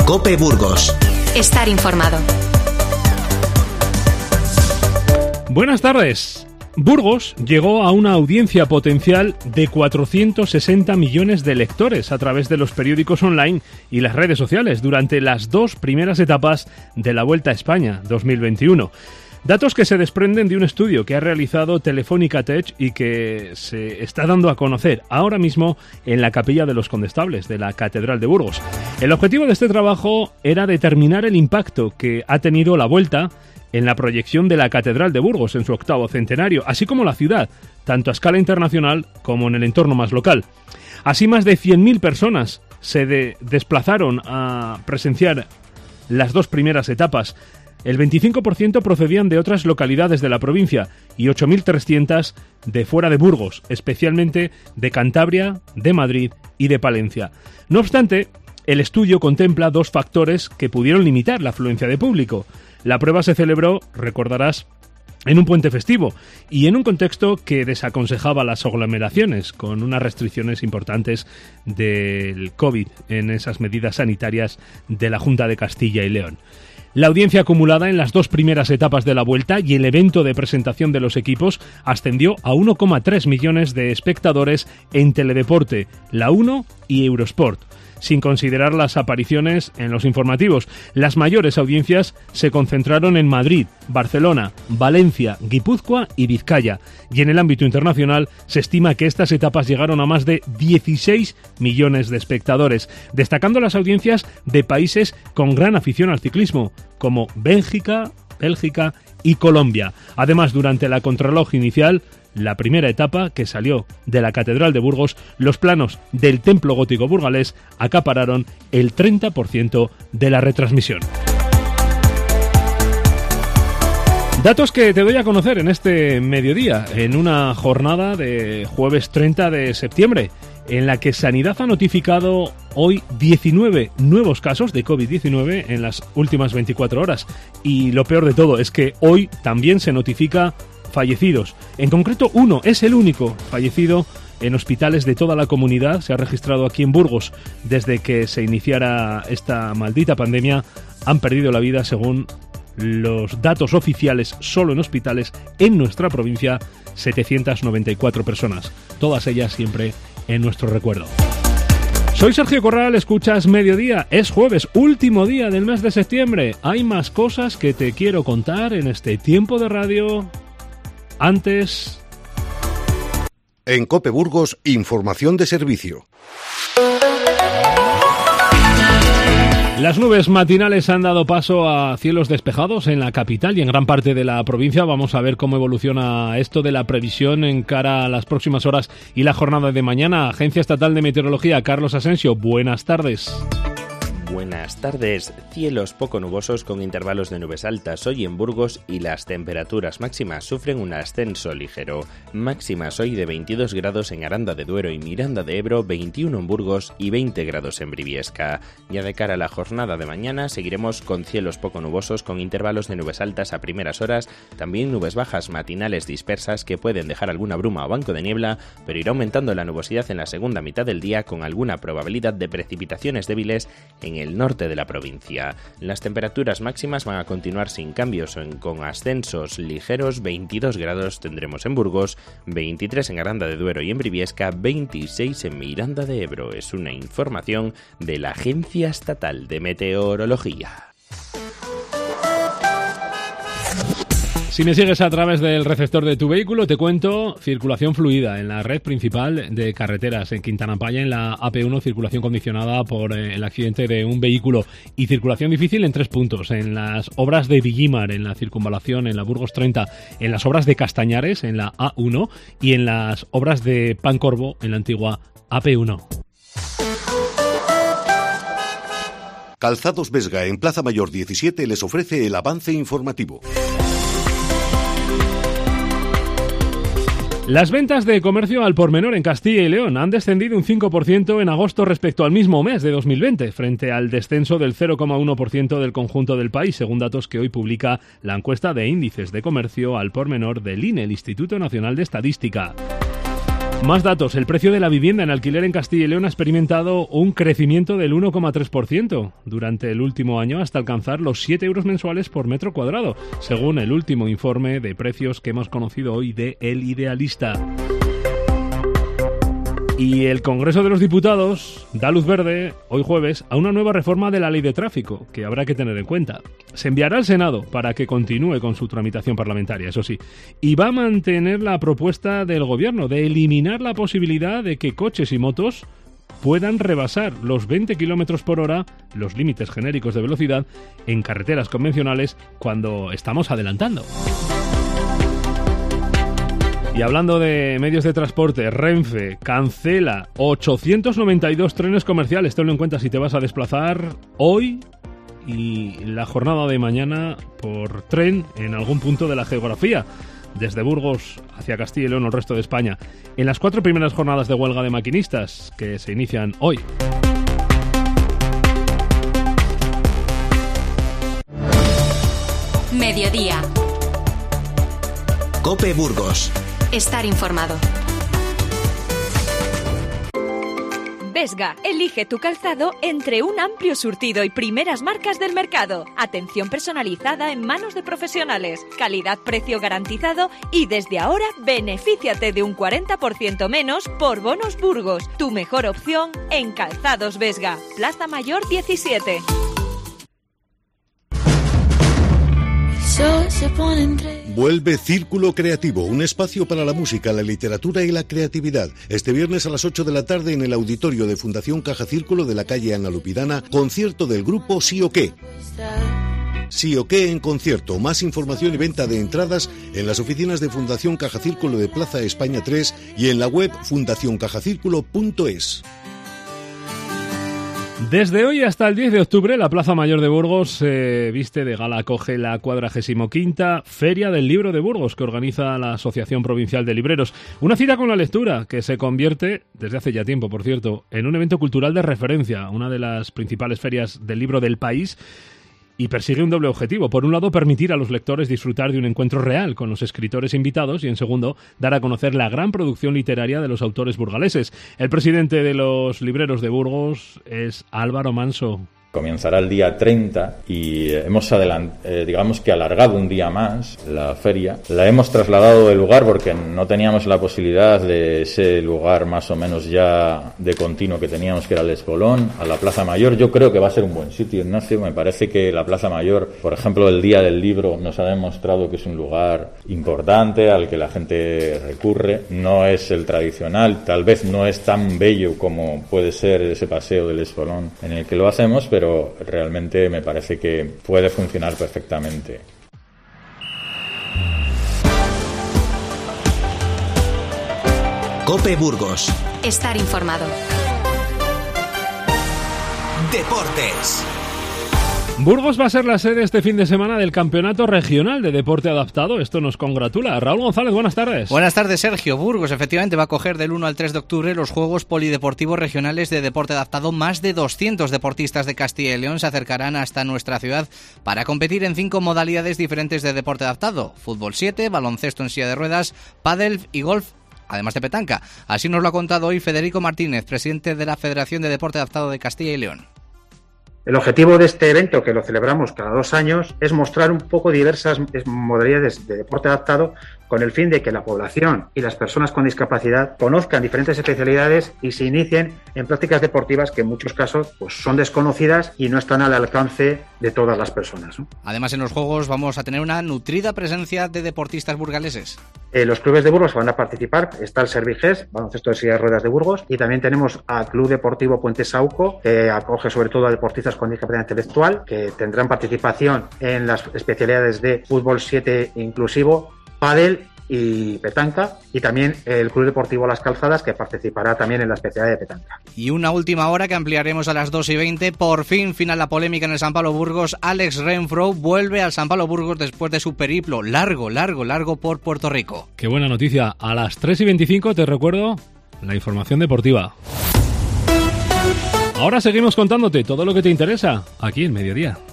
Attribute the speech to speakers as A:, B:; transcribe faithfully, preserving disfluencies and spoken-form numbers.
A: COPE Burgos.
B: Estar informado.
C: Buenas tardes. Burgos llegó a una audiencia potencial de cuatrocientos sesenta millones de lectores a través de los periódicos online y las redes sociales durante las dos primeras etapas de la Vuelta a España dos mil veintiuno. Datos que se desprenden de un estudio que ha realizado Telefónica Tech y que se está dando a conocer ahora mismo en la Capilla de los Condestables de la Catedral de Burgos. El objetivo de este trabajo era determinar el impacto que ha tenido la Vuelta en la proyección de la Catedral de Burgos en su octavo centenario, así como la ciudad, tanto a escala internacional como en el entorno más local. Así, más de cien mil personas se de- desplazaron a presenciar las dos primeras etapas. El veinticinco por ciento procedían de otras localidades de la provincia y ocho mil trescientas de fuera de Burgos, especialmente de Cantabria, de Madrid y de Palencia. No obstante, el estudio contempla dos factores que pudieron limitar la afluencia de público. La prueba se celebró, recordarás, en un puente festivo y en un contexto que desaconsejaba las aglomeraciones, con unas restricciones importantes del COVID en esas medidas sanitarias de la Junta de Castilla y León. La audiencia acumulada en las dos primeras etapas de la Vuelta y el evento de presentación de los equipos ascendió a uno coma tres millones de espectadores en Teledeporte, La uno y Eurosport, sin considerar las apariciones en los informativos. Las mayores audiencias se concentraron en Madrid, Barcelona, Valencia, Guipúzcoa y Vizcaya. Y en el ámbito internacional se estima que estas etapas llegaron a más de dieciséis millones de espectadores, destacando las audiencias de países con gran afición al ciclismo, como Bélgica, Bélgica y Colombia. Además, durante la contrarreloj inicial, la primera etapa, que salió de la Catedral de Burgos, los planos del templo gótico burgalés acapararon el treinta por ciento de la retransmisión. Datos que te doy a conocer en este mediodía, en una jornada de jueves treinta de septiembre, en la que Sanidad ha notificado hoy diecinueve nuevos casos de COVID diecinueve en las últimas veinticuatro horas. Y lo peor de todo es que hoy también se notifica fallecidos. En concreto, uno es el único fallecido en hospitales de toda la comunidad. Se ha registrado aquí en Burgos desde que se iniciara esta maldita pandemia. Han perdido la vida, según los datos oficiales, solo en hospitales en nuestra provincia, setecientas noventa y cuatro personas. Todas ellas siempre en nuestro recuerdo. Soy Sergio Corral, escuchas Mediodía, es jueves, último día del mes de septiembre. Hay más cosas que te quiero contar en este tiempo de radio. Antes...
D: En COPE Burgos, información de servicio.
C: Las nubes matinales han dado paso a cielos despejados en la capital y en gran parte de la provincia. Vamos a ver cómo evoluciona esto de la previsión en cara a las próximas horas y la jornada de mañana. Agencia Estatal de Meteorología, Carlos Asensio, buenas tardes.
E: Buenas tardes. Cielos poco nubosos con intervalos de nubes altas hoy en Burgos y las temperaturas máximas sufren un ascenso ligero. Máximas hoy de veintidós grados en Aranda de Duero y Miranda de Ebro, veintiuno en Burgos y veinte grados en Briviesca. Ya de cara a la jornada de mañana seguiremos con cielos poco nubosos con intervalos de nubes altas a primeras horas, también nubes bajas matinales dispersas que pueden dejar alguna bruma o banco de niebla, pero irá aumentando la nubosidad en la segunda mitad del día con alguna probabilidad de precipitaciones débiles en el norte de la provincia. Las temperaturas máximas van a continuar sin cambios o en, con ascensos ligeros. veintidós grados tendremos en Burgos, veintitrés en Aranda de Duero y en Briviesca, veintiséis en Miranda de Ebro. Es una información de la Agencia Estatal de Meteorología.
C: Si me sigues a través del receptor de tu vehículo, te cuento circulación fluida en la red principal de carreteras en Quintana Paya, en la A P uno, circulación condicionada por eh, el accidente de un vehículo, y circulación difícil en tres puntos, en las obras de Villimar, en la circunvalación, en la Burgos treinta, en las obras de Castañares, en la A uno, y en las obras de Pancorbo, en la antigua A P uno.
D: Calzados Vesga en Plaza Mayor diecisiete les ofrece el avance informativo.
C: Las ventas de comercio al por menor en Castilla y León han descendido un cinco por ciento en agosto respecto al mismo mes de dos mil veinte, frente al descenso del cero coma uno por ciento del conjunto del país, según datos que hoy publica la encuesta de índices de comercio al por menor del I N E, el Instituto Nacional de Estadística. Más datos. El precio de la vivienda en alquiler en Castilla y León ha experimentado un crecimiento del uno coma tres por ciento durante el último año hasta alcanzar los siete euros mensuales por metro cuadrado, según el último informe de precios que hemos conocido hoy de El Idealista. Y el Congreso de los Diputados da luz verde, hoy jueves, a una nueva reforma de la Ley de Tráfico, que habrá que tener en cuenta. Se enviará al Senado para que continúe con su tramitación parlamentaria, eso sí, y va a mantener la propuesta del Gobierno de eliminar la posibilidad de que coches y motos puedan rebasar los veinte kilómetros por hora, los límites genéricos de velocidad, en carreteras convencionales cuando estamos adelantando. Y hablando de medios de transporte, Renfe cancela ochocientos noventa y dos trenes comerciales. Tenlo en cuenta si te vas a desplazar hoy y la jornada de mañana por tren en algún punto de la geografía, desde Burgos hacia Castilla y León o el resto de España, en las cuatro primeras jornadas de huelga de maquinistas que se inician hoy.
A: Mediodía.
B: COPE Burgos.
A: Estar informado.
F: Vesga, elige tu calzado entre un amplio surtido y primeras marcas del mercado. Atención personalizada en manos de profesionales. Calidad-precio garantizado y desde ahora benefíciate de un cuarenta por ciento menos por Bonos Burgos. Tu mejor opción en Calzados Vesga. Plaza Mayor diecisiete.
D: Vuelve Círculo Creativo, un espacio para la música, la literatura y la creatividad. Este viernes a las ocho de la tarde en el auditorio de Fundación Caja Círculo de la calle Ana Lupidana, concierto del grupo Sí o Qué. Sí o Qué en concierto. Más información y venta de entradas en las oficinas de Fundación Caja Círculo de Plaza España tres y en la web fundación caja círculo punto es.
C: Desde hoy hasta el diez de octubre, la Plaza Mayor de Burgos se eh, viste de gala. Acoge la cuadragésima quinta Feria del Libro de Burgos, que organiza la Asociación Provincial de Libreros. Una cita con la lectura que se convierte, desde hace ya tiempo, por cierto, en un evento cultural de referencia, una de las principales ferias del libro del país, y persigue un doble objetivo. Por un lado, permitir a los lectores disfrutar de un encuentro real con los escritores invitados y, en segundo, dar a conocer la gran producción literaria de los autores burgaleses. El presidente de los libreros de Burgos es Álvaro Manso.
G: Comenzará el día treinta y hemos adelant- eh, digamos que alargado un día más la feria. La hemos trasladado de lugar porque no teníamos la posibilidad de ese lugar más o menos ya de continuo que teníamos, que era el Espolón, a la Plaza Mayor. Yo creo que va a ser un buen sitio, Ignacio. Me parece que la Plaza Mayor, por ejemplo, el Día del Libro, nos ha demostrado que es un lugar importante al que la gente recurre. No es el tradicional, tal vez no es tan bello como puede ser ese paseo del Espolón en el que lo hacemos, pero pero realmente me parece que puede funcionar perfectamente.
B: COPE Burgos.
A: Estar informado.
B: Deportes.
C: Burgos va a ser la sede este fin de semana del Campeonato Regional de Deporte Adaptado. Esto nos congratula. Raúl González, buenas tardes.
H: Buenas tardes, Sergio. Burgos efectivamente va a acoger del uno al tres de octubre los Juegos Polideportivos Regionales de Deporte Adaptado. Más de doscientos deportistas de Castilla y León se acercarán hasta nuestra ciudad para competir en cinco modalidades diferentes de deporte adaptado. Fútbol siete, baloncesto en silla de ruedas, pádel y golf, además de petanca. Así nos lo ha contado hoy Federico Martínez, presidente de la Federación de Deporte Adaptado de Castilla y León.
I: El objetivo de este evento, que lo celebramos cada dos años, es mostrar un poco diversas modalidades de deporte adaptado con el fin de que la población y las personas con discapacidad conozcan diferentes especialidades y se inicien en prácticas deportivas que en muchos casos pues, son desconocidas y no están al alcance de todas las personas, ¿no?
H: Además, en los Juegos vamos a tener una nutrida presencia de deportistas burgaleses.
I: Eh, los clubes de Burgos van a participar. Está el Serviges, baloncesto de silla de ruedas de Burgos, y también tenemos al Club Deportivo Puente Sauco, que acoge sobre todo a deportistas con discapacidad intelectual, que tendrán participación en las especialidades de fútbol siete inclusivo, pádel y petanca, y también el Club Deportivo Las Calzadas, que participará también en la especialidad de petanca.
H: Y una última hora que ampliaremos a las dos y veinte. Por fin, final la polémica en el San Pablo Burgos. Alex Renfro vuelve al San Pablo Burgos después de su periplo largo, largo, largo por Puerto Rico.
C: Qué buena noticia. A las tres y veinticinco te recuerdo la información deportiva. Ahora seguimos contándote todo lo que te interesa aquí en Mediodía.